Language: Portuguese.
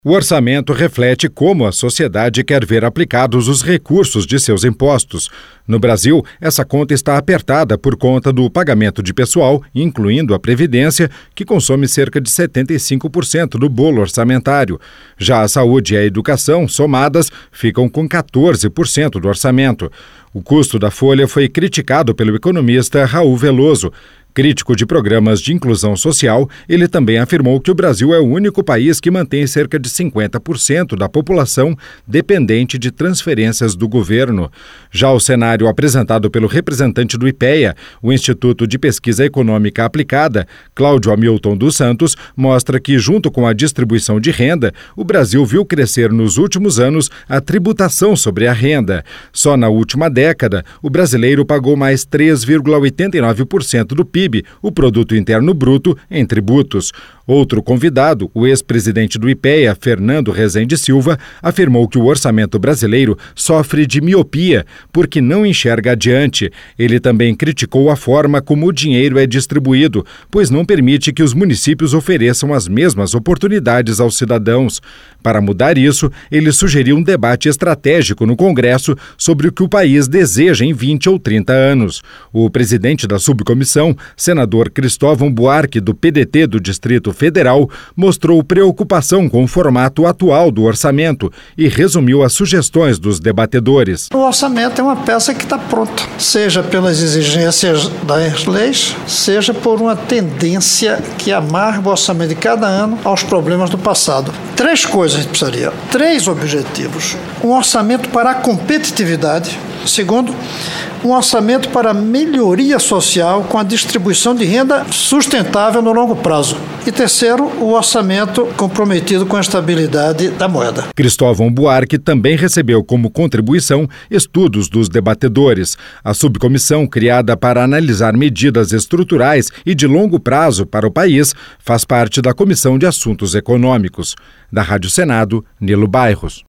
O orçamento reflete como a sociedade quer ver aplicados os recursos de seus impostos. No Brasil, essa conta está apertada por conta do pagamento de pessoal, incluindo a Previdência, que consome cerca de 75% do bolo orçamentário. Já a saúde e a educação, somadas, ficam com 14% do orçamento. O custo da folha foi criticado pelo economista Raul Veloso. Crítico de programas de inclusão social, ele também afirmou que o Brasil é o único país que mantém cerca de 50% da população dependente de transferências do governo. Já o cenário apresentado pelo representante do IPEA, o Instituto de Pesquisa Econômica Aplicada, Cláudio Hamilton dos Santos, mostra que, junto com a distribuição de renda, o Brasil viu crescer nos últimos anos a tributação sobre a renda. Só na última década, o brasileiro pagou mais 3,89% do PIB, o Produto Interno Bruto, em tributos. Outro convidado, o ex-presidente do IPEA, Fernando Rezende Silva, afirmou que o orçamento brasileiro sofre de miopia porque não enxerga adiante. Ele também criticou a forma como o dinheiro é distribuído, pois não permite que os municípios ofereçam as mesmas oportunidades aos cidadãos. Para mudar isso, ele sugeriu um debate estratégico no Congresso sobre o que o país deseja em 20 ou 30 anos. O presidente da subcomissão, senador Cristóvão Buarque, do PDT do Distrito Federal, mostrou preocupação com o formato atual do orçamento e resumiu as sugestões dos debatedores. O orçamento é uma peça que está pronta, seja pelas exigências das leis, seja por uma tendência que amarra o orçamento de cada ano aos problemas do passado. 3 coisas a gente precisaria, 3 objetivos. Um orçamento para a competitividade. Segundo, um orçamento para a melhoria social com a distribuição de renda sustentável no longo prazo. E terceiro, o orçamento comprometido com a estabilidade da moeda. Cristóvão Buarque também recebeu como contribuição estudos dos debatedores. A subcomissão, criada para analisar medidas estruturais e de longo prazo para o país, faz parte da Comissão de Assuntos Econômicos. Da Rádio Senado, Nilo Bairros.